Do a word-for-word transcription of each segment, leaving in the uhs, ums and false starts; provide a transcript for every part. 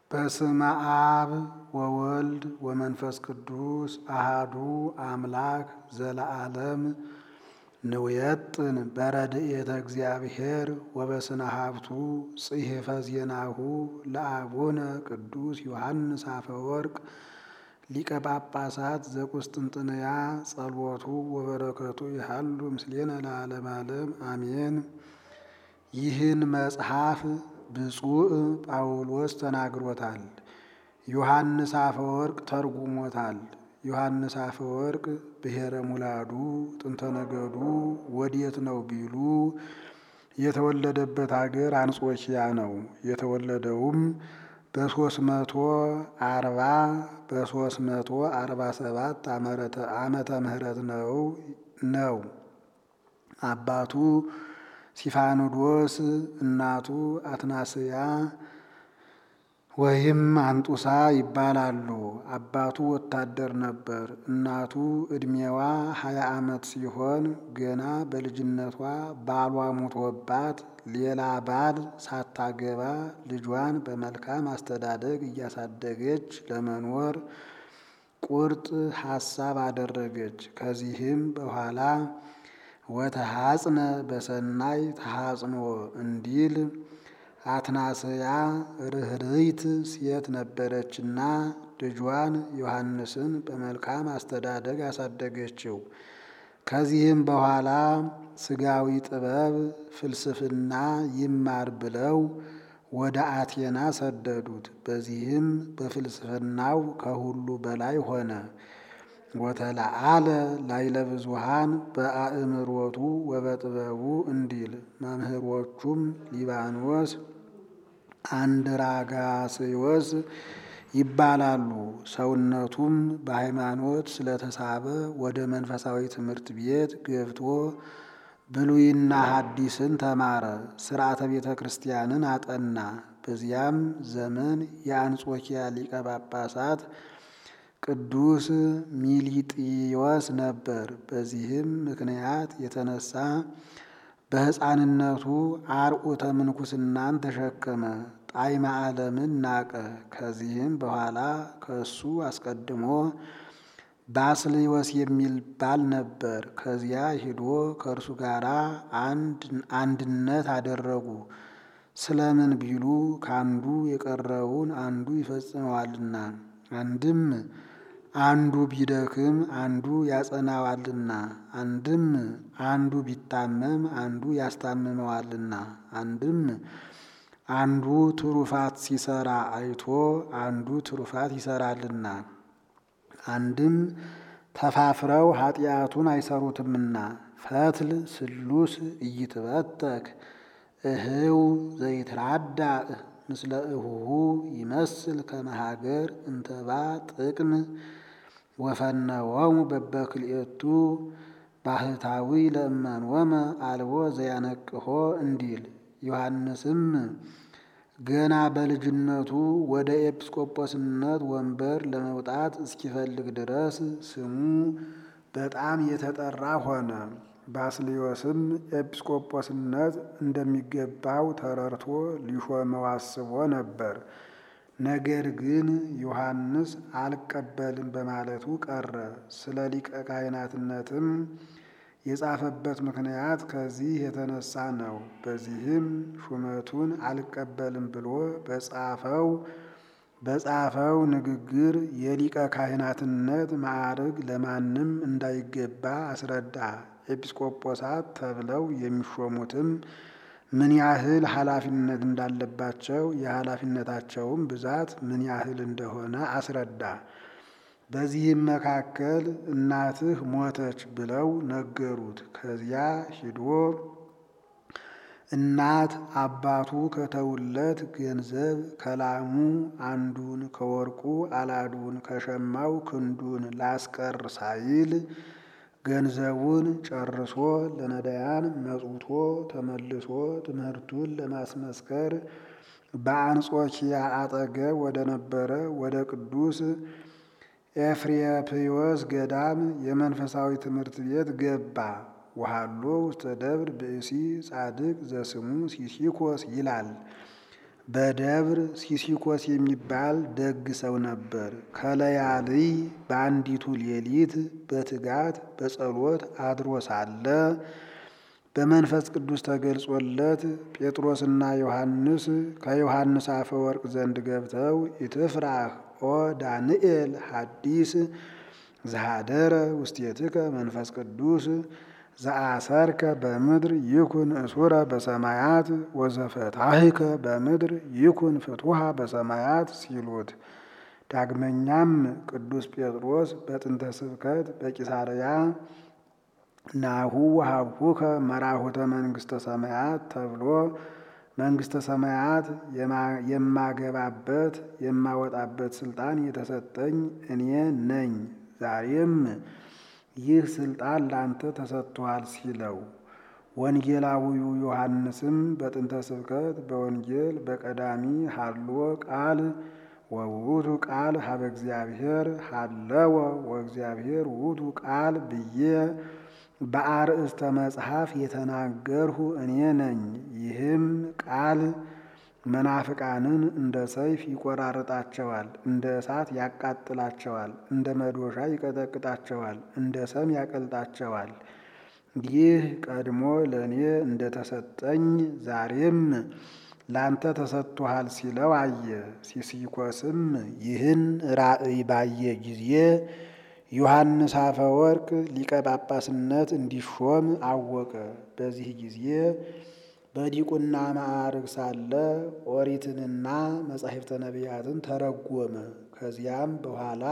በስመ አብ ወወልድ ወመንፈስ ቅዱስ አሃዱ አምላክ ዘለዓለም ንውየጥን በረድኤተ እግዚአብሔር ወበስነ ሀብቱ ጽሕፈ ዜናሁ ለአቡነ ቅዱስ ዮሐንስ አፈወርቅ ሊቀ ጳጳሳት ዘቁስጥንጥንያ ጸሎቱ ወበረከቱ ይሃሉ ምስሌነ ለዓለመ ዓለም አሜን። ይህን መጽሐፍ ብፁዕ ጳውሎስ ተናግሮታል። ዮሐንስ አፈወርቅ ተርጉሞታል። ዮሐንስ አፈወርቅ ብሔረ ሙላዱ ጥንተ ነገዱ ወዴት ነው ቢሉ የተወለደበት አገር አንጾኪያ ነው። የተወለደውም በሶስት መቶ አርባ በሶስት መቶ አርባ ሰባት ዓመተ ምህረት ነው ነው አባቱ ሲፋኖዶስ እናቱ አትናስያ ወይም አንጡሳ ይባላሉ። አባቱ ወታደር ነበር። እናቱ ዕድሜዋ ሀያ ዓመት ሲሆን ገና በልጅነቷ ባሏ ሞቶባት ሌላ ባል ሳታገባ ልጇን በመልካም አስተዳደግ እያሳደገች ለመኖር ቁርጥ ሐሳብ አደረገች። ከዚህም በኋላ ወተሐጽነ በሰናይ ተሐጽኖ እንዲል አትናስያ ርኅርይት ሴት ነበረችና ልጇን ዮሐንስን በመልካም አስተዳደግ አሳደገችው። ከዚህም በኋላ ሥጋዊ ጥበብ ፍልስፍና ይማር ብለው ወደ አቴና ሰደዱት። በዚህም በፍልስፍናው ከሁሉ በላይ ሆነ። ወተለዓለ ላዕለ ብዙኃን በአእምሮቱ ወበጥበቡ እንዲል መምህሮቹም ሊባኖስ አንድራጋስዮስ ይባላሉ። ሰውነቱም በሃይማኖት ስለተሳበ ወደ መንፈሳዊ ትምህርት ቤት ገብቶ ብሉይና ሐዲስን ተማረ። ሥርዓተ ቤተ ክርስቲያንን አጠና። በዚያም ዘመን የአንጾኪያ ሊቀ ጳጳሳት ቅዱስ ሚሊጢዮስ ነበር። በዚህም ምክንያት የተነሳ በሕፃንነቱ አርዑተ ምንኩስናን ተሸከመ። ጣዕመ ዓለምን ናቀ። ከዚህም በኋላ ከእሱ አስቀድሞ ባስልዮስ የሚባል ነበር። ከዚያ ሂዶ ከእርሱ ጋር አንድነት አደረጉ። ስለምን ቢሉ ከአንዱ የቀረውን አንዱ ይፈጽመዋልና፣ አንድም አንዱ ቢደክም አንዱ ያጸናዋልና፣ አንድም አንዱ ቢታመም አንዱ ያስታምመዋልና፣ አንድም አንዱ ትሩፋት ሲሰራ አይቶ አንዱ ትሩፋት ይሰራልና፣ አንድም ተፋፍረው ኃጢአቱን አይሰሩትምና። ፈትል ስሉስ ኢይትበተክ እህው ዘይትራዳእ ምስለ እሁሁ ይመስል ከመሃገር እንተባ ጥቅም ወፈነወሙ በበክልኤቱ ባህታዊ ለእመንወመ አልቦ ዘያነቅሆ እንዲል። ዮሐንስም ገና በልጅነቱ ወደ ኤጲስቆጶስነት ወንበር ለመውጣት እስኪፈልግ ድረስ ስሙ በጣም የተጠራ ሆነ። ባስልዮስም ኤጲስቆጶስነት እንደሚገባው ተረድቶ ሊሾመው አስቦ ነበር። ነገር ግን ዮሐንስ አልቀበልም በማለቱ ቀረ። ስለ ሊቀ ካህናትነትም የጻፈበት ምክንያት ከዚህ የተነሳ ነው። በዚህም ሹመቱን አልቀበልም ብሎ በጻፈው በጻፈው ንግግር የሊቀ ካህናትነት ማዕረግ ለማንም እንዳይገባ አስረዳ። ኤጲስቆጶሳት ተብለው የሚሾሙትም ምን ያህል ኃላፊነት እንዳለባቸው የኃላፊነታቸውም ብዛት ምን ያህል እንደሆነ አስረዳ። በዚህም መካከል እናትህ ሞተች ብለው ነገሩት። ከዚያ ሂዶ እናት አባቱ ከተውለት ገንዘብ ከላሙ አንዱን ከወርቁ አላዱን ከሸማው ክንዱን ላስቀር ሳይል ገንዘቡን ጨርሶ ለነዳያን መጽውቶ ተመልሶ ትምህርቱን ለማስመስከር በአንጾኪያ አጠገብ ወደ ነበረ ወደ ቅዱስ ኤፍሬምዮስ ገዳም የመንፈሳዊ ትምህርት ቤት ገባ። ወሃሎ ውስተ ደብር ብእሲ ጻድቅ ዘስሙ ሲሲኮስ ይላል። በደብር ሲሲኮስ የሚባል ደግ ሰው ነበር። ከለያልይ በአንዲቱ ሌሊት በትጋት በጸሎት አድሮ ሳለ በመንፈስ ቅዱስ ተገልጾለት ጴጥሮስና ዮሐንስ ከዮሐንስ አፈወርቅ ዘንድ ገብተው ኢትፍራህ ኦ ዳንኤል ሐዲስ ዘሃደረ ውስቴትከ መንፈስ ቅዱስ ዘአሰርከ በምድር ይኩን እሱረ በሰማያት ወዘፈታህከ በምድር ይኩን ፍቱሃ በሰማያት ሲሉት። ዳግመኛም ቅዱስ ጴጥሮስ በጥንተ ስብከት በቂሳርያ ናሁ ወሀብሁከ መራሁተ መንግሥተ ሰማያት ተብሎ መንግሥተ ሰማያት የማገባበት የማወጣበት ስልጣን የተሰጠኝ እኔ ነኝ። ዛሬም ይህ ስልጣን ላንተ ተሰጥቷል ሲለው። ወንጌላዊው ዮሐንስም በጥንተ ስብከት በወንጌል በቀዳሚ ሀሎ ቃል ወውቱ ቃል ሀበ እግዚአብሔር ሀለወ ወእግዚአብሔር ውቱ ቃል ብዬ በአርእስተ መጽሐፍ የተናገርሁ እኔ ነኝ። ይህም ቃል መናፍቃንን እንደ ሰይፍ ይቆራርጣቸዋል፣ እንደ እሳት ያቃጥላቸዋል፣ እንደ መዶሻ ይቀጠቅጣቸዋል፣ እንደ ሰም ያቀልጣቸዋል። ይህ ቀድሞ ለእኔ እንደተሰጠኝ ዛሬም ላንተ ተሰጥቶሃል ሲለው አየ። ሲሲኮስም ይህን ራእይ ባየ ጊዜ ዮሐንስ አፈወርቅ ሊቀ ጳጳስነት እንዲሾም አወቀ። በዚህ ጊዜ በዲቁና ማዕርግ ሳለ ኦሪትንና መጻሕፍተ ነቢያትን ተረጎመ። ከዚያም በኋላ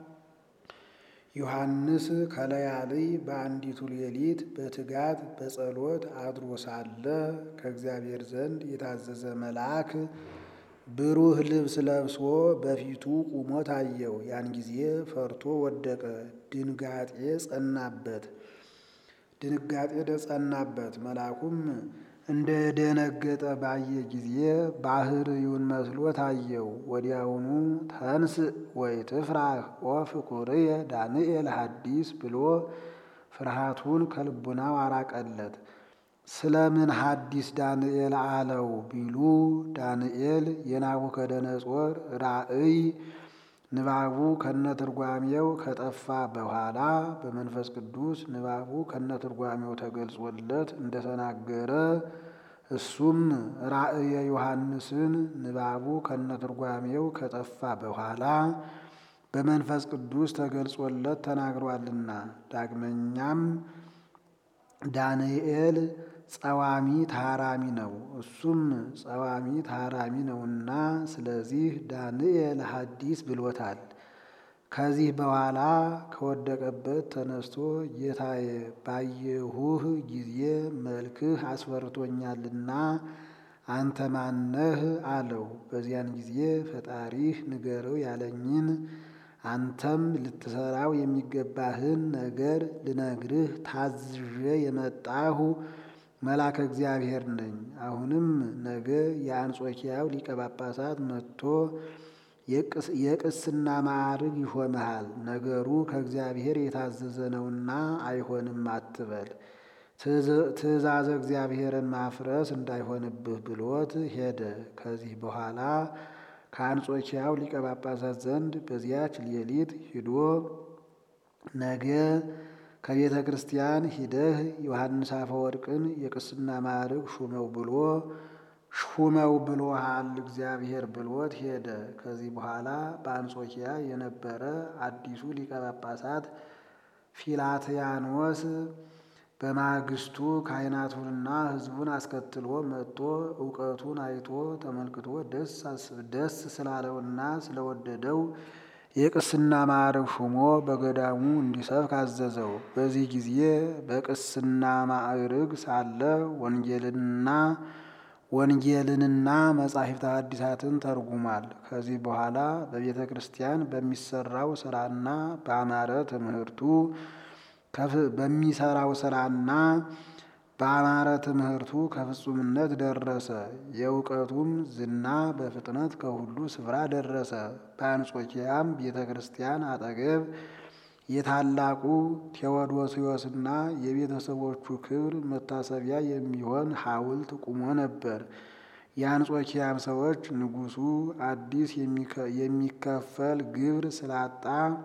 ዮሐንስ ከለያልይ በአንዲቱ ሌሊት በትጋት በጸሎት አድሮ ሳለ ከእግዚአብሔር ዘንድ የታዘዘ መልአክ ብሩህ ልብስ ለብሶ በፊቱ ቁሞ ታየው። ያን ጊዜ ፈርቶ ወደቀ። ድንጋጤ ጸናበት ድንጋጤ ጸናበት። መልአኩም እንደ ደነገጠ ባየ ጊዜ ባህርዩን መስሎ ታየው። ወዲያውኑ ተንስ ወኢትፍራህ ኦ ፍቁርየ ዳንኤል ሐዲስ ብሎ ፍርሃቱን ከልቡናው አራቀለት። ስለምን ሐዲስ ዳንኤል አለው ቢሉ ዳንኤል የናቡከደነጾር ራእይ ንባቡ ከነትርጓሜው ከጠፋ በኋላ በመንፈስ ቅዱስ ንባቡ ከነትርጓሜው ተገልጾለት እንደተናገረ እሱም ራእየ ዮሐንስን ንባቡ ከነትርጓሜው ከጠፋ በኋላ በመንፈስ ቅዱስ ተገልጾለት ተናግሯልና። ዳግመኛም ዳንኤል ጸዋሚ ታራሚ ነው፣ እሱም ጸዋሚ ታራሚ ነውና ስለዚህ ዳንኤል ሐዲስ ብሎታል። ከዚህ በኋላ ከወደቀበት ተነስቶ ጌታዬ ባየሁህ ጊዜ መልክህ አስፈርቶኛልና አንተ ማነህ አለው። በዚያን ጊዜ ፈጣሪህ ንገረው ያለኝን አንተም ልትሰራው የሚገባህን ነገር ልነግርህ ታዝዤ የመጣሁ መልአከ እግዚአብሔር ነኝ። አሁንም ነገ የአንጾኪያው ሊቀ ጳጳሳት መጥቶ የቅስና ማዕርግ ይሾምሃል። ነገሩ ከእግዚአብሔር የታዘዘ ነውና አይሆንም አትበል፣ ትእዛዘ እግዚአብሔርን ማፍረስ እንዳይሆንብህ ብሎት ሄደ። ከዚህ በኋላ ከአንጾኪያው ሊቀ ጳጳሳት ዘንድ በዚያች ሌሊት ሂዶ ነገ ከቤተ ክርስቲያን ሂደህ ዮሐንስ አፈወርቅን የቅስና ማዕርግ ሹመው ብሎ ሹመው ብሎሃል እግዚአብሔር ብሎት ሄደ። ከዚህ በኋላ በአንጾኪያ የነበረ አዲሱ ሊቀ ጳጳሳት ፊላትያኖስ በማግስቱ ካህናቱንና ሕዝቡን አስከትሎ መጥቶ እውቀቱን አይቶ ተመልክቶ ደስ ስላለውና ስለወደደው የቅስና ማዕርግ ሹሞ በገዳሙ እንዲሰብክ አዘዘው። በዚህ ጊዜ በቅስና ማዕርግ ሳለ ወንጌልንና ወንጌልንና መጻሕፍተ ሐዲሳትን ተርጉሟል። ከዚህ በኋላ በቤተ ክርስቲያን በሚሰራው ስራና በአማረ ትምህርቱ በሚሰራው ስራና በአማረ ትምህርቱ ከፍጹምነት ደረሰ። የእውቀቱም ዝና በፍጥነት ከሁሉ ስፍራ ደረሰ። በአንጾኪያም ቤተ ክርስቲያን አጠገብ የታላቁ ቴዎዶስዮስና የቤተሰቦቹ ክብር መታሰቢያ የሚሆን ሐውልት ቁሞ ነበር። የአንጾኪያም ሰዎች ንጉሡ አዲስ የሚከፈል ግብር ስላጣ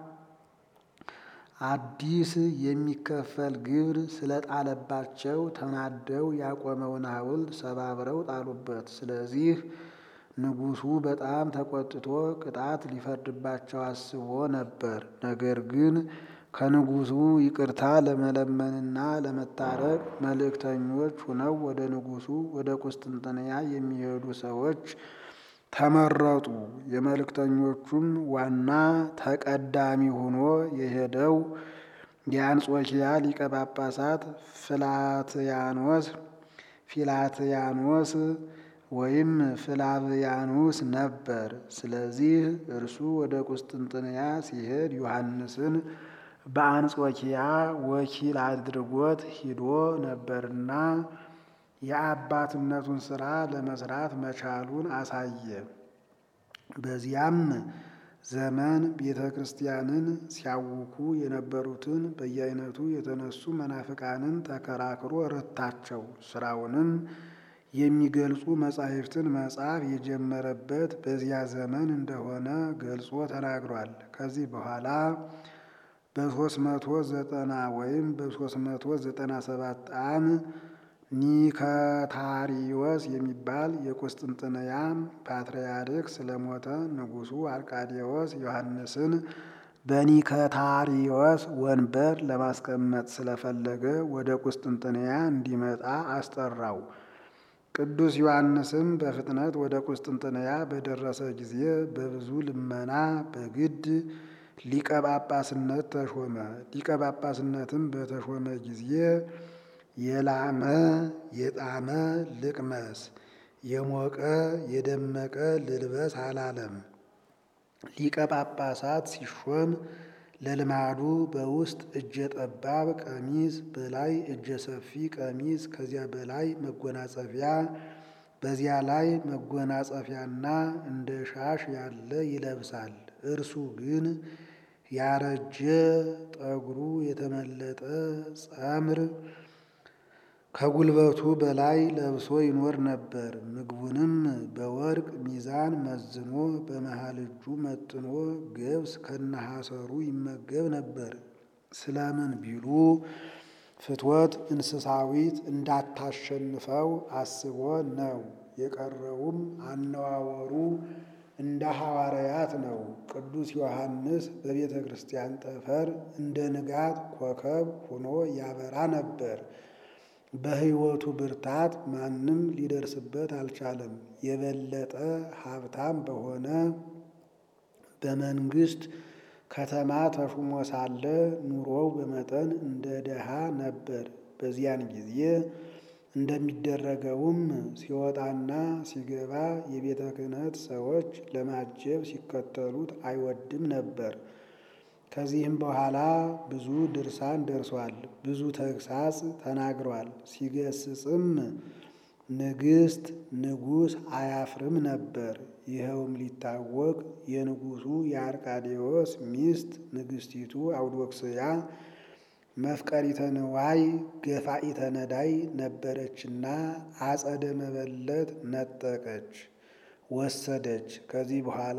አዲስ የሚከፈል ግብር ስለጣለባቸው ተናደው ያቆመውን ሐውልት ሰባብረው ጣሉበት። ስለዚህ ንጉሡ በጣም ተቆጥቶ ቅጣት ሊፈርድባቸው አስቦ ነበር። ነገር ግን ከንጉሡ ይቅርታ ለመለመንና ለመታረቅ መልእክተኞች ሆነው ወደ ንጉሡ ወደ ቁስጥንጥንያ የሚሄዱ ሰዎች ተመረጡ። የመልእክተኞቹም ዋና ተቀዳሚ ሆኖ የሄደው የአንጾኪያ ሊቀ ጳጳሳት ፍላትያኖስ ፊላትያኖስ ወይም ፍላቪያኑስ ነበር። ስለዚህ እርሱ ወደ ቁስጥንጥንያ ሲሄድ ዮሐንስን በአንጾኪያ ወኪል አድርጎት ሂዶ ነበርና የአባትነቱን ሥራ ለመስራት መቻሉን አሳየ። በዚያም ዘመን ቤተ ክርስቲያንን ሲያውኩ የነበሩትን በየአይነቱ የተነሱ መናፍቃንን ተከራክሮ ረታቸው። ሥራውንም የሚገልጹ መጻሕፍትን መጻፍ የጀመረበት በዚያ ዘመን እንደሆነ ገልጾ ተናግሯል። ከዚህ በኋላ በሦስት መቶ ዘጠና ወይም በሦስት መቶ ዘጠና ሰባት ዓ.ም ኒከታሪዮስ የሚባል የቁስጥንጥንያ ፓትርያርክ ስለሞተ ንጉሡ አርቃዴዎስ ዮሐንስን በኒከታሪዮስ ወንበር ለማስቀመጥ ስለፈለገ ወደ ቁስጥንጥንያ እንዲመጣ አስጠራው። ቅዱስ ዮሐንስም በፍጥነት ወደ ቁስጥንጥንያ በደረሰ ጊዜ በብዙ ልመና በግድ ሊቀ ጳጳስነት ተሾመ። ሊቀ ጳጳስነትም በተሾመ ጊዜ የላመ የጣመ ልቅመስ፣ የሞቀ የደመቀ ልልበስ አላለም። ሊቀ ጳጳሳት ሲሾም ለልማዱ በውስጥ እጀ ጠባብ ቀሚስ፣ በላይ እጀ ሰፊ ቀሚስ፣ ከዚያ በላይ መጎናጸፊያ፣ በዚያ ላይ መጎናጸፊያና እንደ ሻሽ ያለ ይለብሳል። እርሱ ግን ያረጀ ጠጉሩ የተመለጠ ጸምር ከጉልበቱ በላይ ለብሶ ይኖር ነበር። ምግቡንም በወርቅ ሚዛን መዝኖ በመሃል እጁ መጥኖ ገብስ ከነሐሰሩ ይመገብ ነበር። ስለምን ቢሉ ፍትወት እንስሳዊት እንዳታሸንፈው አስቦ ነው። የቀረውም አነዋወሩ እንደ ሐዋርያት ነው። ቅዱስ ዮሐንስ በቤተ ክርስቲያን ጠፈር እንደ ንጋት ኮከብ ሆኖ ያበራ ነበር። በሕይወቱ ብርታት ማንም ሊደርስበት አልቻለም። የበለጠ ሀብታም በሆነ በመንግስት ከተማ ተሹሞ ሳለ ኑሮው በመጠን እንደ ድሃ ነበር። በዚያን ጊዜ እንደሚደረገውም ሲወጣና ሲገባ የቤተ ክህነት ሰዎች ለማጀብ ሲከተሉት አይወድም ነበር። ከዚህም በኋላ ብዙ ድርሳን ደርሷል፣ ብዙ ተግሳጽ ተናግሯል። ሲገስጽም ንግሥት ንጉሥ አያፍርም ነበር። ይኸውም ሊታወቅ የንጉሡ የአርቃዴዎስ ሚስት ንግሥቲቱ አውዶክስያ መፍቀሪተ ንዋይ ገፋኢተ ነዳይ ነበረችና አጸደ መበለት ነጠቀች፣ ወሰደች። ከዚህ በኋላ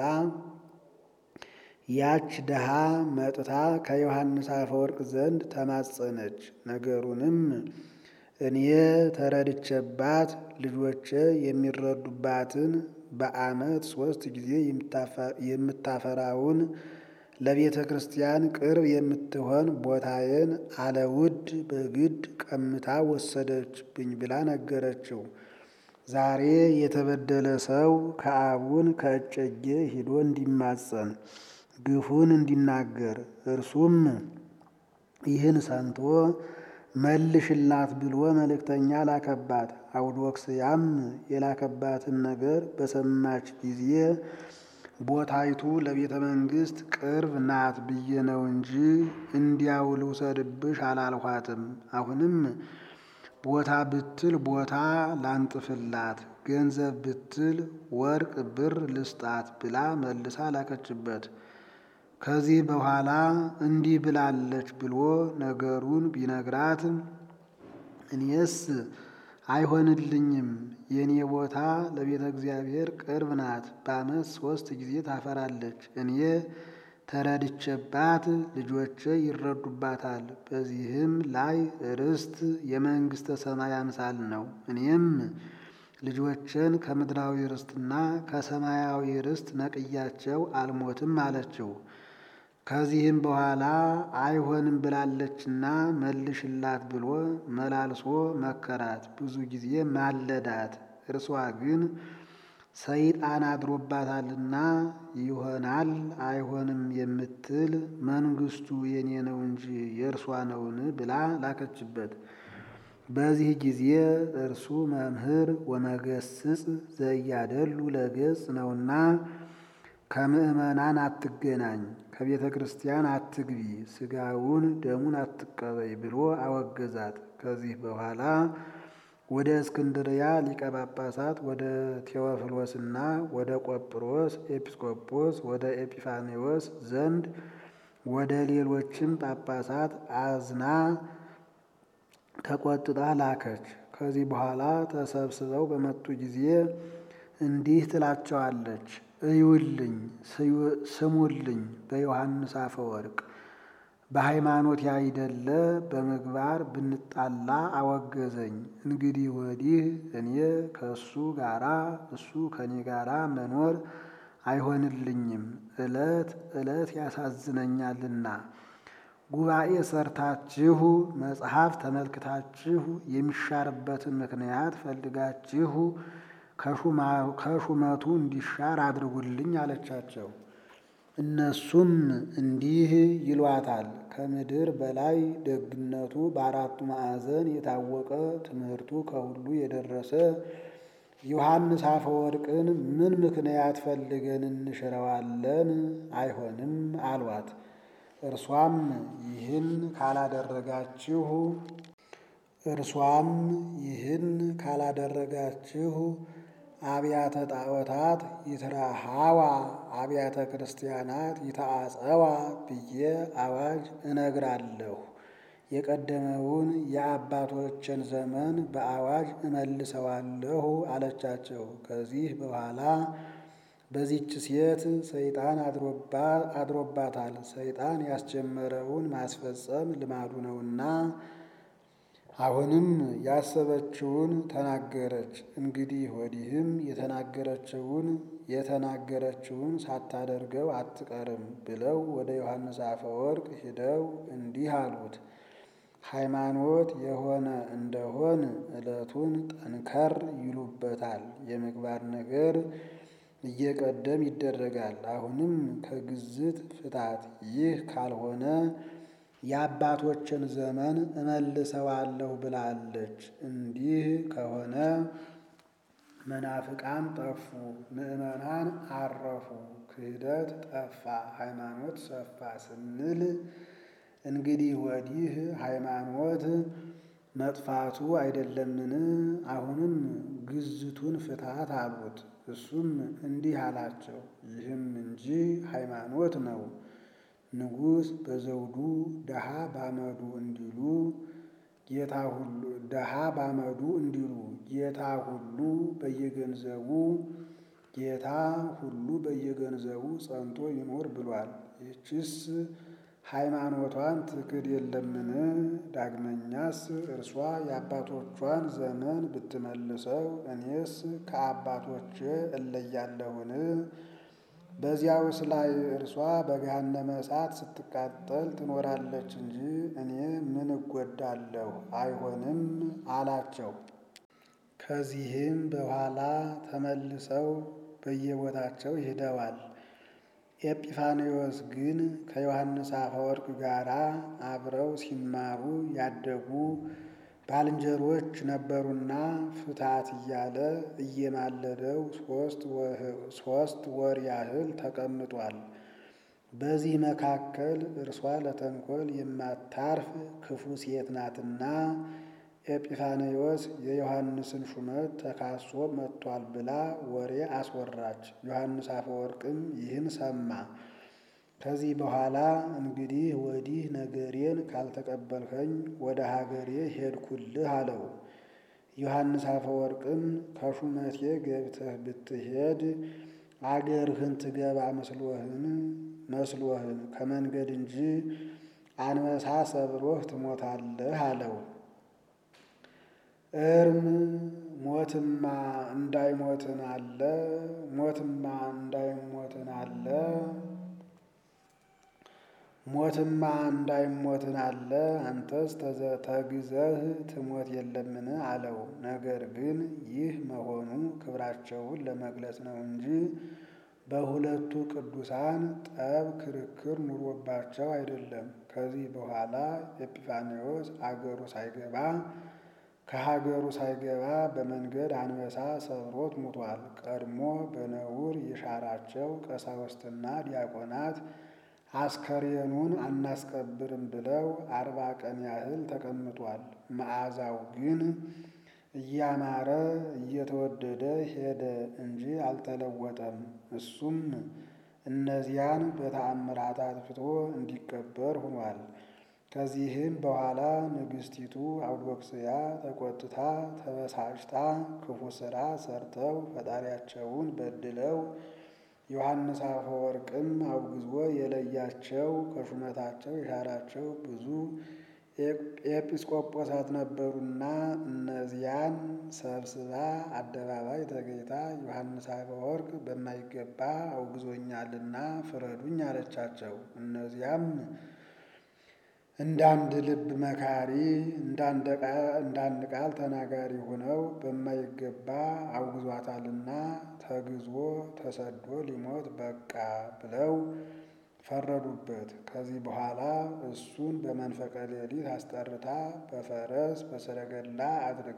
ያች ድሃ መጥታ ከዮሐንስ አፈወርቅ ዘንድ ተማጸነች። ነገሩንም እኔ ተረድቼባት ልጆቼ የሚረዱባትን በዓመት ሦስት ጊዜ የምታፈራውን ለቤተ ክርስቲያን ቅርብ የምትሆን ቦታዬን አለውድ በግድ ቀምታ ወሰደችብኝ ብላ ነገረችው። ዛሬ የተበደለ ሰው ከአቡን ከእጨጌ ሂዶ እንዲማጸን ግፉን እንዲናገር እርሱም ይህን ሰምቶ መልሽላት ብሎ መልእክተኛ ላከባት። አውዶክስያም የላከባትን ነገር በሰማች ጊዜ ቦታይቱ ለቤተ መንግሥት ቅርብ ናት ብዬ ነው እንጂ እንዲያው ልውሰድብሽ አላልኋትም። አሁንም ቦታ ብትል ቦታ ላንጥፍላት፣ ገንዘብ ብትል ወርቅ ብር ልስጣት ብላ መልሳ ላከችበት። ከዚህ በኋላ እንዲህ ብላለች ብሎ ነገሩን ቢነግራት እኔስ አይሆንልኝም። የኔ ቦታ ለቤተ እግዚአብሔር ቅርብ ናት። በዓመት ሶስት ጊዜ ታፈራለች። እኔ ተረድቼባት ልጆቼ ይረዱባታል። በዚህም ላይ ርስት የመንግሥተ ሰማይ አምሳል ነው። እኔም ልጆችን ከምድራዊ ርስትና ከሰማያዊ ርስት ነቅያቸው አልሞትም አለችው። ከዚህም በኋላ አይሆንም ብላለችና መልሽላት ብሎ መላልሶ መከራት። ብዙ ጊዜ ማለዳት። እርሷ ግን ሰይጣን አድሮባታልና ይሆናል አይሆንም የምትል መንግሥቱ የኔ ነው እንጂ የእርሷ ነውን ብላ ላከችበት። በዚህ ጊዜ እርሱ መምህር ወመገስጽ ዘያደሉ ለገጽ ነውና ከምእመናን አትገናኝ፣ ከቤተ ክርስቲያን አትግቢ፣ ሥጋውን ደሙን አትቀበይ ብሎ አወገዛት። ከዚህ በኋላ ወደ እስክንድርያ ሊቀ ጳጳሳት ወደ ቴዎፍሎስና ወደ ቆጵሮስ ኤጲስቆጶስ ወደ ኤጲፋኔዎስ ዘንድ ወደ ሌሎችም ጳጳሳት አዝና ተቆጥታ ላከች። ከዚህ በኋላ ተሰብስበው በመጡ ጊዜ እንዲህ ትላቸዋለች። እዩልኝ፣ ስሙልኝ። በዮሐንስ አፈወርቅ በሃይማኖት ያይደለ በምግባር ብንጣላ አወገዘኝ። እንግዲህ ወዲህ እኔ ከእሱ ጋራ እሱ ከኔ ጋራ መኖር አይሆንልኝም፣ ዕለት ዕለት ያሳዝነኛልና። ጉባኤ ሰርታችሁ መጽሐፍ ተመልክታችሁ የሚሻርበትን ምክንያት ፈልጋችሁ ከሹመቱ እንዲሻር አድርጉልኝ አለቻቸው። እነሱም እንዲህ ይሏታል። ከምድር በላይ ደግነቱ በአራቱ ማዕዘን የታወቀ ትምህርቱ ከሁሉ የደረሰ ዮሐንስ አፈወርቅን ምን ምክንያት ፈልገን እንሽረዋለን? አይሆንም አሏት። እርሷም ይህን ካላደረጋችሁ እርሷም ይህን ካላደረጋችሁ አብያተ ጣዖታት ይትረሃዋ አብያተ ክርስቲያናት ይተአጸዋ ብዬ አዋጅ እነግራለሁ። የቀደመውን የአባቶችን ዘመን በአዋጅ እመልሰዋለሁ አለቻቸው። ከዚህ በኋላ በዚች ሴት ሰይጣን አድሮባታል። ሰይጣን ያስጀመረውን ማስፈጸም ልማዱ ነውና አሁንም ያሰበችውን ተናገረች። እንግዲህ ወዲህም የተናገረችውን የተናገረችውን ሳታደርገው አትቀርም ብለው ወደ ዮሐንስ አፈወርቅ ሂደው እንዲህ አሉት። ሃይማኖት የሆነ እንደሆን ዕለቱን ጠንከር ይሉበታል። የምግባር ነገር እየቀደም ይደረጋል። አሁንም ከግዝት ፍታት። ይህ ካልሆነ የአባቶችን ዘመን እመልሰዋለሁ ብላለች። እንዲህ ከሆነ መናፍቃን ጠፉ፣ ምዕመናን አረፉ፣ ክህደት ጠፋ፣ ሃይማኖት ሰፋ ስንል እንግዲህ ወዲህ ሃይማኖት መጥፋቱ አይደለምን? አሁንም ግዝቱን ፍታት አሉት። እሱም እንዲህ አላቸው። ይህም እንጂ ሃይማኖት ነው። ንጉሥ በዘውዱ ደሃ ባመዱ እንዲሉ ጌታ ሁሉ ደሃ ባመዱ እንዲሉ ጌታ ሁሉ በየገንዘቡ ጌታ ሁሉ በየገንዘቡ ጸንቶ ይኖር ብሏል። ይህችስ ሃይማኖቷን ትክድ የለምን? ዳግመኛስ እርሷ የአባቶቿን ዘመን ብትመልሰው እኔስ ከአባቶቼ እለያለሁን? በዚያውስ ላይ እርሷ በገሃነመ እሳት ስትቃጠል ትኖራለች እንጂ እኔ ምን እጎዳለሁ? አይሆንም አላቸው። ከዚህም በኋላ ተመልሰው በየቦታቸው ሄደዋል። ኤጲፋንዮስ ግን ከዮሐንስ አፈወርቅ ጋር አብረው ሲማሩ ያደጉ ባልንጀሮች ነበሩና ፍታት እያለ እየማለደው ሦስት ወር ያህል ተቀምጧል። በዚህ መካከል እርሷ ለተንኮል የማታርፍ ክፉ ሴት ናትና ኤጲፋንዮስ የዮሐንስን ሹመት ተካሶ መጥቷል ብላ ወሬ አስወራች። ዮሐንስ አፈወርቅም ይህን ሰማ። ከዚህ በኋላ እንግዲህ ወዲህ ነገሬን ካልተቀበልከኝ ወደ ሀገሬ ሄድኩልህ አለው። ዮሐንስ አፈወርቅም ከሹመቴ ገብተህ ብትሄድ አገርህን ትገባ መስሎህን መስሎህን ከመንገድ እንጂ አንበሳ ሰብሮህ ትሞታለህ አለው። እርም ሞትማ እንዳይሞትን አለ ሞትማ እንዳይሞትን አለ ሞትማ እንዳይሞትን አለ አንተስ ተግዘህ ትሞት የለምን አለው። ነገር ግን ይህ መሆኑ ክብራቸውን ለመግለጽ ነው እንጂ በሁለቱ ቅዱሳን ጠብ ክርክር ኑሮባቸው አይደለም። ከዚህ በኋላ ኤጲፋንዮስ አገሩ ሳይገባ ከሀገሩ ሳይገባ በመንገድ አንበሳ ሰብሮት ሙቷል። ቀድሞ በነውር የሻራቸው ቀሳውስትና ዲያቆናት አስከሬኑን አናስቀብርም ብለው አርባ ቀን ያህል ተቀምጧል። መዓዛው ግን እያማረ እየተወደደ ሄደ እንጂ አልተለወጠም። እሱም እነዚያን በተአምራት አጥፍቶ እንዲቀበር ሆኗል። ከዚህም በኋላ ንግሥቲቱ አውዶክስያ ተቆጥታ ተበሳጭታ ክፉ ሥራ ሰርተው ፈጣሪያቸውን በድለው ዮሐንስ አፈወርቅም አውግዞ የለያቸው ከሹመታቸው የሻራቸው ብዙ ኤጲስቆጶሳት ነበሩና እነዚያን ሰብስባ አደባባይ ተገኝታ ዮሐንስ አፈወርቅ በማይገባ አውግዞኛልና ፍረዱኝ አለቻቸው። እነዚያም እንዳንድ ልብ መካሪ እንዳንድ ቃል ተናጋሪ ሆነው በማይገባ አውግዟታልና ተግዞ ተሰዶ ሊሞት በቃ ብለው ፈረዱበት። ከዚህ በኋላ እሱን በመንፈቀ ሌሊት አስጠርታ በፈረስ በሰረገላ አድርጋ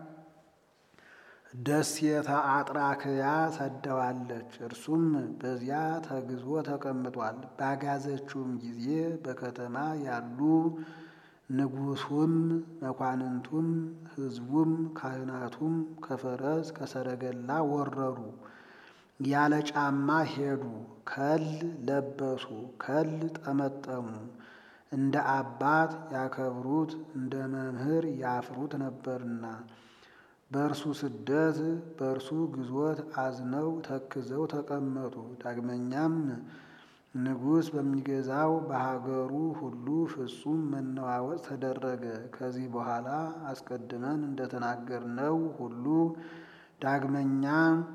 ደሴተ አጥራክያ ሰደዋለች። እርሱም በዚያ ተግዞ ተቀምጧል። ባጋዘችውም ጊዜ በከተማ ያሉ ንጉሡም መኳንንቱም ሕዝቡም ካህናቱም ከፈረስ ከሰረገላ ወረዱ። ያለ ጫማ ሄዱ። ከል ለበሱ፣ ከል ጠመጠሙ። እንደ አባት ያከብሩት እንደ መምህር ያፍሩት ነበርና በእርሱ ስደት በእርሱ ግዞት አዝነው ተክዘው ተቀመጡ። ዳግመኛም ንጉሥ በሚገዛው በሀገሩ ሁሉ ፍጹም መነዋወጥ ተደረገ። ከዚህ በኋላ አስቀድመን እንደተናገርነው ሁሉ ዳግመኛ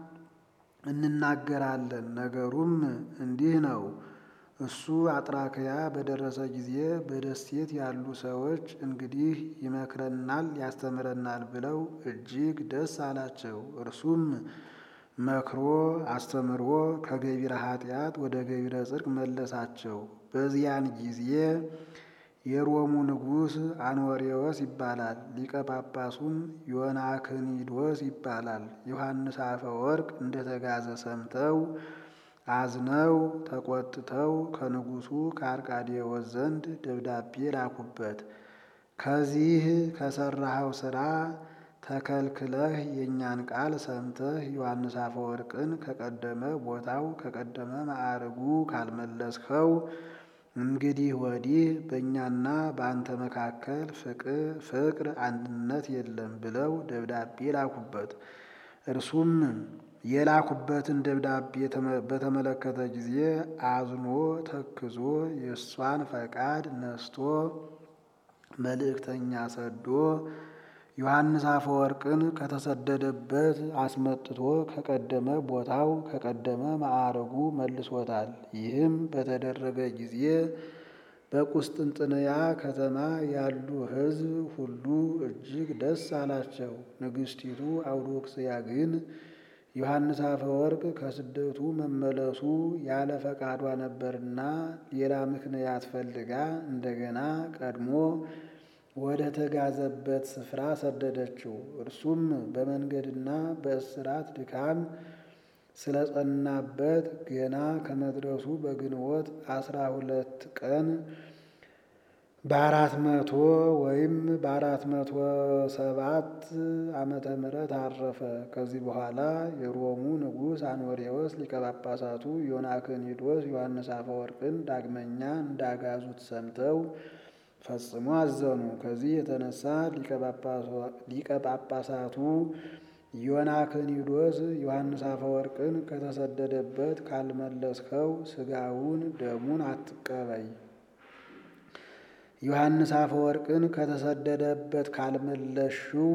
እንናገራለን። ነገሩም እንዲህ ነው። እሱ አጥራክያ በደረሰ ጊዜ በደሴት ያሉ ሰዎች እንግዲህ ይመክረናል ያስተምረናል ብለው እጅግ ደስ አላቸው። እርሱም መክሮ አስተምሮ ከገቢረ ኃጢአት ወደ ገቢረ ጽድቅ መለሳቸው። በዚያን ጊዜ የሮሙ ንጉሥ አንወሬዎስ ይባላል። ሊቀ ጳጳሱም ዮናክኒዶስ ይባላል። ዮሐንስ አፈወርቅ እንደተጋዘ ሰምተው አዝነው ተቆጥተው ከንጉሡ ከአርቃዴዎስ ዘንድ ደብዳቤ ላኩበት። ከዚህ ከሠራኸው ሥራ ተከልክለህ የእኛን ቃል ሰምተህ ዮሐንስ አፈወርቅን ከቀደመ ቦታው ከቀደመ ማዕርጉ ካልመለስኸው እንግዲህ ወዲህ በእኛና በአንተ መካከል ፍቅር አንድነት የለም ብለው ደብዳቤ ላኩበት። እርሱም የላኩበትን ደብዳቤ በተመለከተ ጊዜ አዝኖ ተክዞ የእሷን ፈቃድ ነስቶ መልእክተኛ ሰዶ ዮሐንስ አፈወርቅን ከተሰደደበት አስመጥቶ ከቀደመ ቦታው ከቀደመ ማዕረጉ መልሶታል። ይህም በተደረገ ጊዜ በቁስጥንጥንያ ከተማ ያሉ ሕዝብ ሁሉ እጅግ ደስ አላቸው። ንግሥቲቱ አውዶክስያ ግን ዮሐንስ አፈወርቅ ከስደቱ መመለሱ ያለ ፈቃዷ ነበርና ሌላ ምክንያት ፈልጋ እንደገና ቀድሞ ወደ ተጋዘበት ስፍራ ሰደደችው። እርሱም በመንገድና በእስራት ድካም ስለጸናበት ገና ከመድረሱ በግንቦት አስራ ሁለት ቀን በአራት መቶ ወይም በአራት መቶ ሰባት ዓመተ ምህረት አረፈ። ከዚህ በኋላ የሮሙ ንጉሥ አንወሬዎስ ሊቀ ጳጳሳቱ ዮናክኒዶስ ዮሐንስ አፈወርቅን ዳግመኛ እንዳጋዙት ሰምተው ፈጽሞ አዘኑ። ከዚህ የተነሳ ሊቀ ጳጳሳቱ ዮናክኒዶስ ዮሐንስ አፈወርቅን ከተሰደደበት ካልመለስከው ሥጋውን ደሙን አትቀበይ፣ ዮሐንስ አፈወርቅን ከተሰደደበት ካልመለስሽው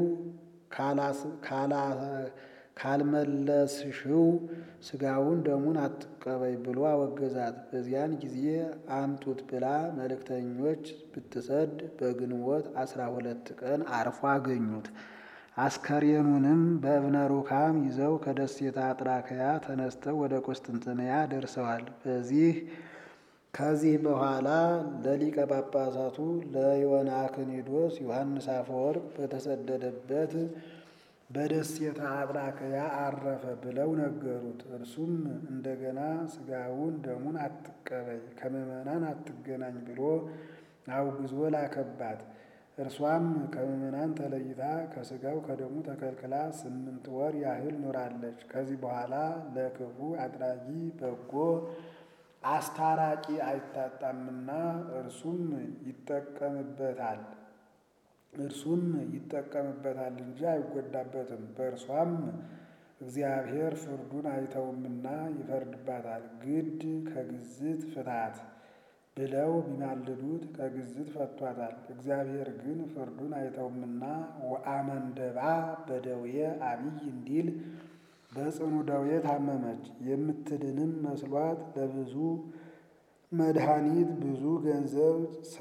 ካልመለስሽው ሥጋውን ደሙን አትቀበይ ብሎ አወገዛት። በዚያን ጊዜ አምጡት ብላ መልእክተኞች ብትሰድ በግንቦት አስራ ሁለት ቀን አርፎ አገኙት። አስከሬኑንም በእብነ ሩካም ይዘው ከደሴታ አጥራክያ ተነስተው ወደ ቁስጥንጥንያ ደርሰዋል። በዚህ ከዚህ በኋላ ለሊቀ ጳጳሳቱ ለዮናክኒዶስ ዮሐንስ አፈወርቅ በተሰደደበት በደሴታ አጥራክያ አረፈ ብለው ነገሩት። እርሱም እንደገና ሥጋውን ደሙን አትቀበይ፣ ከምዕመናን አትገናኝ ብሎ አውግዞ ላከባት። እርሷም ከምዕመናን ተለይታ ከሥጋው ከደሙ ተከልክላ ስምንት ወር ያህል ኖራለች። ከዚህ በኋላ ለክፉ አድራጊ በጎ አስታራቂ አይታጣምና እርሱም ይጠቀምበታል እርሱም ይጠቀምበታል እንጂ አይጎዳበትም። በእርሷም እግዚአብሔር ፍርዱን አይተውምና ይፈርድባታል። ግድ ከግዝት ፍታት ብለው ቢማልዱት ከግዝት ፈቷታል። እግዚአብሔር ግን ፍርዱን አይተውምና ወአመንደባ በደዌ አብይ እንዲል በጽኑ ደዌ ታመመች። የምትድንም መስሏት ለብዙ መድኃኒት ብዙ ገንዘብ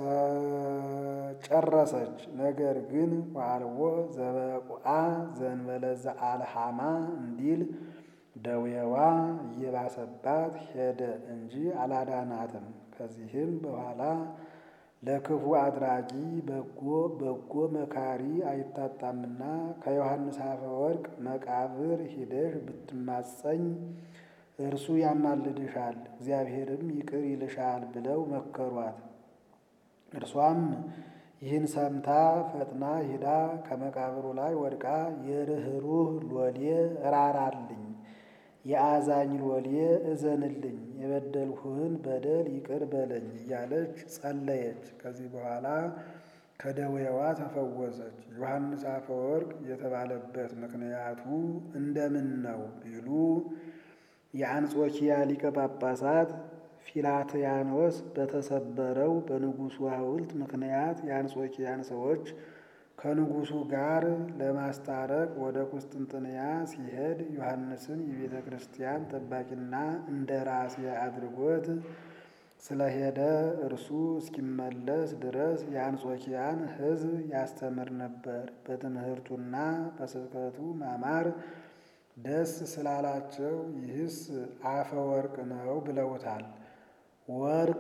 ጨረሰች። ነገር ግን ዋልዎ ዘበቁአ ዘእንበለ ዘአልሃማ እንዲል ደዌዋ እየባሰባት ሄደ እንጂ አላዳናትም። ከዚህም በኋላ ለክፉ አድራጊ በጎ በጎ መካሪ አይታጣምና ከዮሐንስ አፈወርቅ መቃብር ሂደሽ ብትማጸኝ እርሱ ያማልድሻል፣ እግዚአብሔርም ይቅር ይልሻል ብለው መከሯት። እርሷም ይህን ሰምታ ፈጥና ሂዳ ከመቃብሩ ላይ ወድቃ የርኅሩህ ሎሌ ራራልኝ፣ የአዛኝ ሎሌ እዘንልኝ፣ የበደልሁህን በደል ይቅር በለኝ እያለች ጸለየች። ከዚህ በኋላ ከደዌዋ ተፈወሰች። ዮሐንስ አፈወርቅ የተባለበት ምክንያቱ እንደምን ነው ቢሉ የአንጾኪያ ሊቀ ጳጳሳት ፊላትያኖስ በተሰበረው በንጉሡ ሐውልት ምክንያት የአንጾኪያን ሰዎች ከንጉሡ ጋር ለማስታረቅ ወደ ቁስጥንጥንያ ሲሄድ ዮሐንስን የቤተ ክርስቲያን ጠባቂና እንደራሴ አድርጎት ስለሄደ እርሱ እስኪመለስ ድረስ የአንጾኪያን ሕዝብ ያስተምር ነበር። በትምህርቱና በስብከቱ ማማር ደስ ስላላቸው ይህስ አፈ ወርቅ ነው ብለውታል። ወርቅ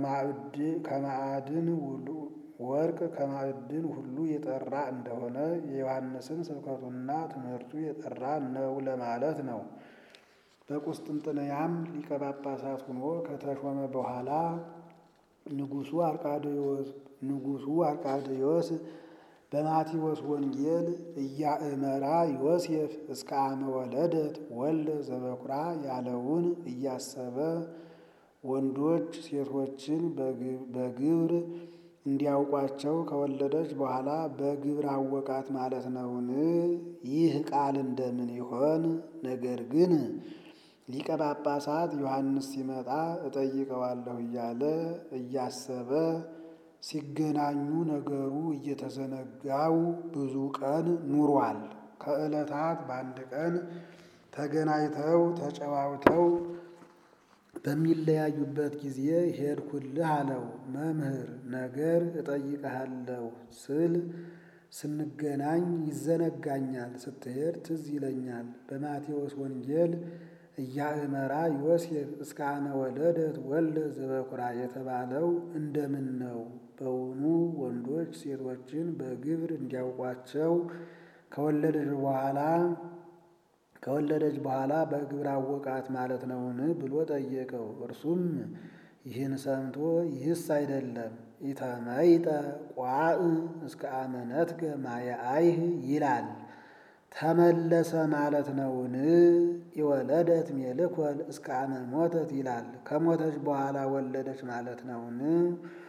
ከማዕድን ሁሉ ወርቅ ከማዕድን ሁሉ የጠራ እንደሆነ የዮሐንስን ስብከቱና ትምህርቱ የጠራ ነው ለማለት ነው። በቁስጥንጥንያም ሊቀ ጳጳሳት ሆኖ ከተሾመ በኋላ ንጉሡ አርቃድዮስ ንጉሡ አርቃድዮስ በማቴዎስ ወንጌል እያእመራ ዮሴፍ እስከ አመ ወለደት ወልደ ዘበኩራ ያለውን እያሰበ ወንዶች ሴቶችን በግብር እንዲያውቋቸው ከወለደች በኋላ በግብር አወቃት ማለት ነውን? ይህ ቃል እንደምን ይሆን? ነገር ግን ሊቀ ጳጳሳት ዮሐንስ ሲመጣ እጠይቀዋለሁ እያለ እያሰበ ሲገናኙ ነገሩ እየተዘነጋው ብዙ ቀን ኑሯል። ከዕለታት በአንድ ቀን ተገናኝተው ተጨዋውተው በሚለያዩበት ጊዜ ሄድኩልህ አለው። መምህር ነገር እጠይቅሃለሁ ስል ስንገናኝ ይዘነጋኛል፣ ስትሄድ ትዝ ይለኛል። በማቴዎስ ወንጌል እያእመራ ዮሴፍ እስከ አመ ወለደት ወልደ ዘበኩራ የተባለው እንደምን ነው? በውኑ ወንዶች ሴቶችን በግብር እንዲያውቋቸው ከወለደች በኋላ ከወለደች በኋላ በግብር አወቃት ማለት ነውን ብሎ ጠየቀው። እርሱም ይህን ሰምቶ ይህስ አይደለም ኢተመይጠ ቋእ እስከ አመ ነትገ ማየአይህ ይላል። ተመለሰ ማለት ነውን? የወለደት ሜልኮል እስከ አመ ሞተት ይላል። ከሞተች በኋላ ወለደች ማለት ነውን?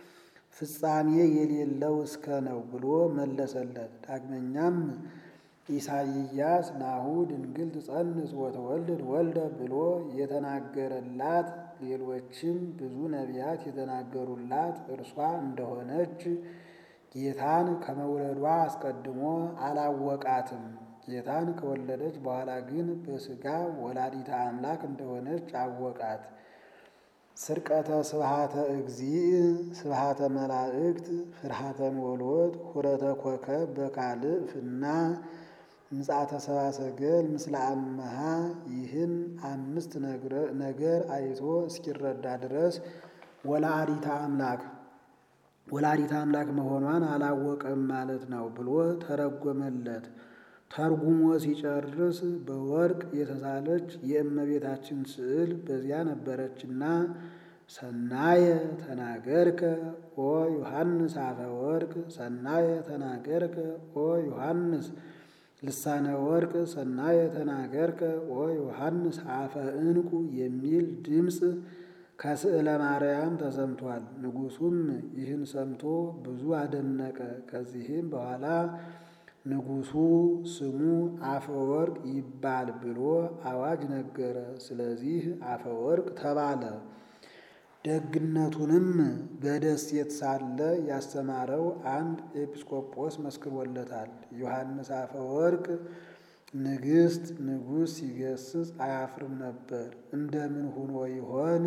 ፍጻሜ የሌለው እስከ ነው ብሎ መለሰለት። ዳግመኛም ኢሳይያስ ናሁ ድንግል ትጸንስ ወትወልድ ወልደ ብሎ የተናገረላት ሌሎችም ብዙ ነቢያት የተናገሩላት እርሷ እንደሆነች ጌታን ከመውለዷ አስቀድሞ አላወቃትም። ጌታን ከወለደች በኋላ ግን በሥጋ ወላዲተ አምላክ እንደሆነች አወቃት። ስርቀተ ስብሐተ እግዚእ ስብሐተ መላእክት ፍርሃተ ኖሎት ሁረተ ኮከብ በካልእ ፍና ምጽአተ ሰብአ ሰገል ምስለ አምሃ ይህን አምስት ነገር አይቶ እስኪረዳ ድረስ ወላዲተ አምላክ ወላዲተ አምላክ መሆኗን አላወቀም ማለት ነው ብሎ ተረጎመለት። ተርጉሞ ሲጨርስ በወርቅ የተሳለች የእመቤታችን ስዕል በዚያ ነበረችና ሰናየ ተናገርከ ኦ ዮሐንስ አፈ ወርቅ ሰናየ ተናገርከ ኦ ዮሐንስ ልሳነ ወርቅ ሰናየ ተናገርከ ኦ ዮሐንስ አፈ ዕንቁ የሚል ድምፅ ከስዕለ ማርያም ተሰምቷል። ንጉሡም ይህን ሰምቶ ብዙ አደነቀ። ከዚህም በኋላ ንጉሡ ስሙ አፈወርቅ ይባል ብሎ አዋጅ ነገረ። ስለዚህ አፈወርቅ ተባለ። ደግነቱንም በደሴት ሳለ ያስተማረው አንድ ኤጲስቆጶስ መስክሮለታል። ዮሐንስ አፈወርቅ ንግሥት ንጉሥ ሲገስጽ አያፍርም ነበር። እንደምን ሆኖ ይሆን?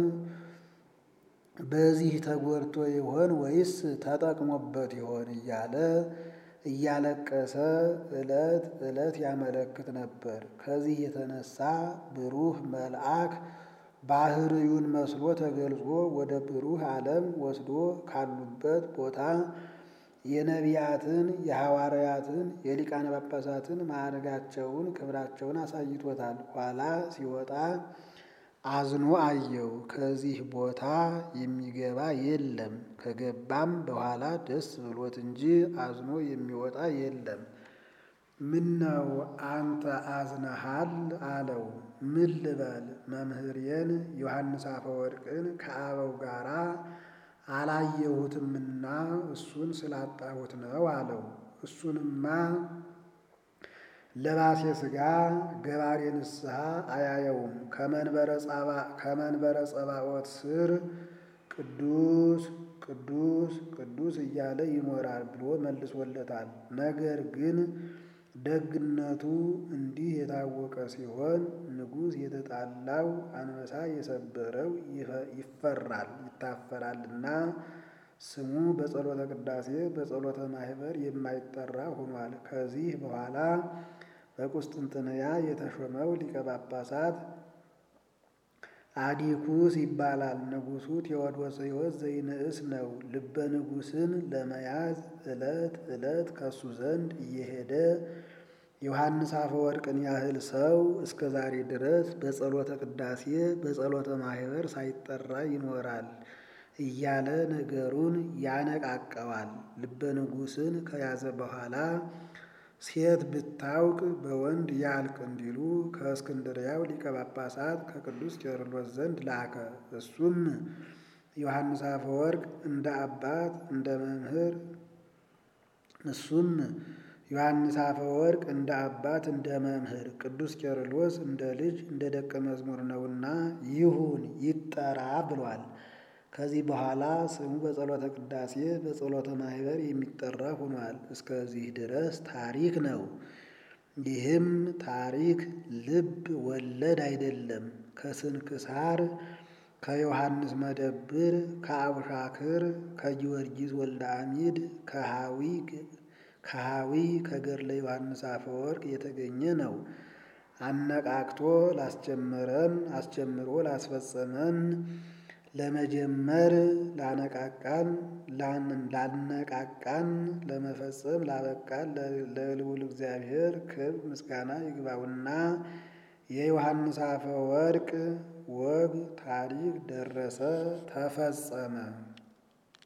በዚህ ተጎድቶ ይሆን ወይስ ተጠቅሞበት ይሆን እያለ እያለቀሰ ዕለት ዕለት ያመለክት ነበር። ከዚህ የተነሳ ብሩህ መልአክ ባህርዩን መስሎ ተገልጾ ወደ ብሩህ ዓለም ወስዶ ካሉበት ቦታ የነቢያትን፣ የሐዋርያትን፣ የሊቃነ ጳጳሳትን ማዕረጋቸውን ክብራቸውን አሳይቶታል። ኋላ ሲወጣ አዝኖ አየው። ከዚህ ቦታ የሚገባ የለም፣ ከገባም በኋላ ደስ ብሎት እንጂ አዝኖ የሚወጣ የለም። ምነው አንተ አዝነሃል አለው። ምን ልበል መምህሬን ዮሐንስ አፈወርቅን ከአበው ጋራ አላየሁትምና እሱን ስላጣሁት ነው አለው። እሱንማ ለባሴ ሥጋ ገባሬ ንስሐ አያየውም። ከመንበረ ጸባዖት ስር ቅዱስ ቅዱስ ቅዱስ እያለ ይኖራል ብሎ መልሶለታል። ነገር ግን ደግነቱ እንዲህ የታወቀ ሲሆን ንጉሥ የተጣላው አንበሳ የሰበረው ይፈራል ይታፈራልና ስሙ በጸሎተ ቅዳሴ በጸሎተ ማኅበር የማይጠራ ሆኗል። ከዚህ በኋላ በቁስጥንጥንያ የተሾመው ሊቀ ጳጳሳት አዲኩስ ይባላል። ንጉሡ ቴዎዶስዮስ ዘይንእስ ነው። ልበ ንጉሥን ለመያዝ ዕለት ዕለት ከሱ ዘንድ እየሄደ ዮሐንስ አፈወርቅን ያህል ሰው እስከ ዛሬ ድረስ በጸሎተ ቅዳሴ በጸሎተ ማኅበር ሳይጠራ ይኖራል እያለ ነገሩን ያነቃቀዋል። ልበ ንጉሥን ከያዘ በኋላ ሴት ብታውቅ በወንድ ያልቅ እንዲሉ ከእስክንድርያው ሊቀ ጳጳሳት ከቅዱስ ቄርሎስ ዘንድ ላከ። እሱም ዮሐንስ አፈወርቅ እንደ አባት እንደ መምህር እሱም ዮሐንስ አፈወርቅ እንደ አባት እንደ መምህር ቅዱስ ቄርሎስ እንደ ልጅ እንደ ደቀ መዝሙር ነውና ይሁን ይጠራ ብሏል። ከዚህ በኋላ ስሙ በጸሎተ ቅዳሴ በጸሎተ ማኅበር የሚጠራ ሆኗል። እስከዚህ ድረስ ታሪክ ነው። ይህም ታሪክ ልብ ወለድ አይደለም። ከስንክሳር ከዮሐንስ መደብር ከአቡሻክር ከጊዮርጊስ ወልደ አሚድ ከሃዊ ከገድለ ዮሐንስ አፈወርቅ የተገኘ ነው። አነቃቅቶ ላስጀመረን አስጀምሮ ላስፈጸመን ለመጀመር ላነቃቃን ላነቃቃን ለመፈጸም ላበቃን ለልዑል እግዚአብሔር ክብር ምስጋና ይግባውና የዮሐንስ አፈወርቅ ወግ ታሪክ ደረሰ፣ ተፈጸመ።